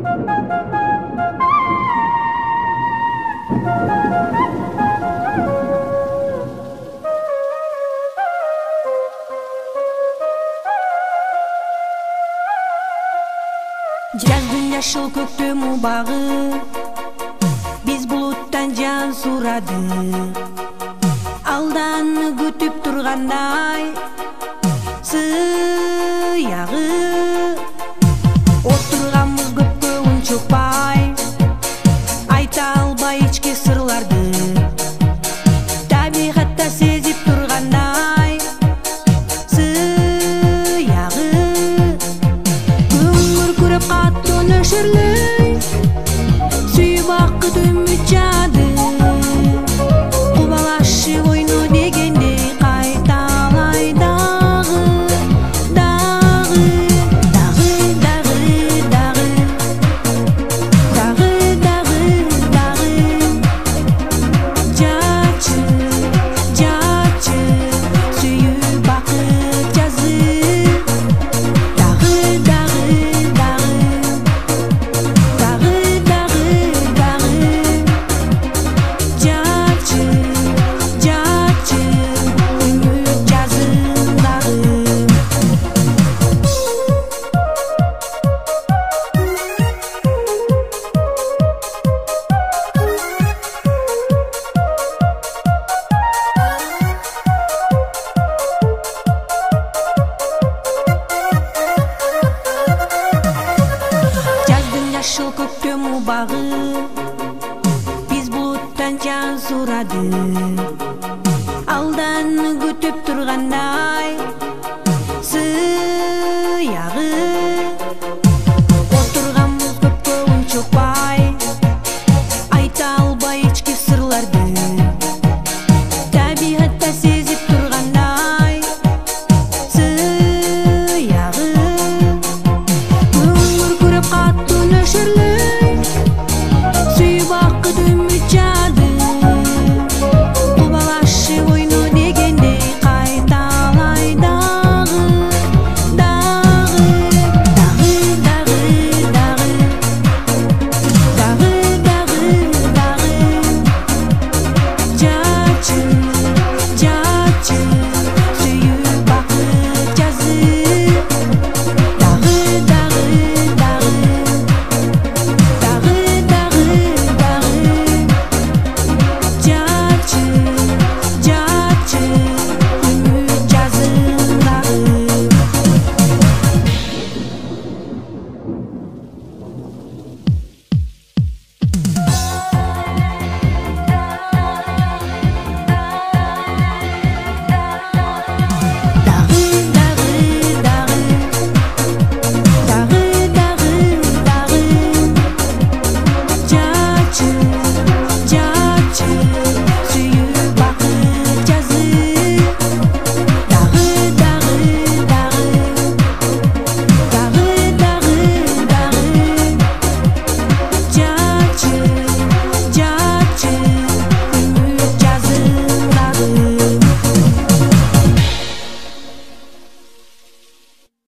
Жаздын жашыл көктөм убагы, биз булуттан жан сурадык. Алдан күтүп тургандай сыягы, отурганбыз көпкө унчукпай, айта албай ички сырларды. Табигатта сезип тургандай сыягы, көңүр күрөп каттуу нөшөрлөй, сүйүп акыт үмүт жады. Кубалашып ойну дегенде кайталай дагы, дагы, дагы, дагы, дагы, дагы, дагы, дагы. Жачы, жачы, сүйүп акыт жазы. Дагы, дагы, дагы, дагы, дагы, дагы. Жачы, жачы, үмүт жазын дагы. Жаздын жашыл көктөм убагы, биз булуттан жан сурадык. Алдан күтүп тургандай сыягы,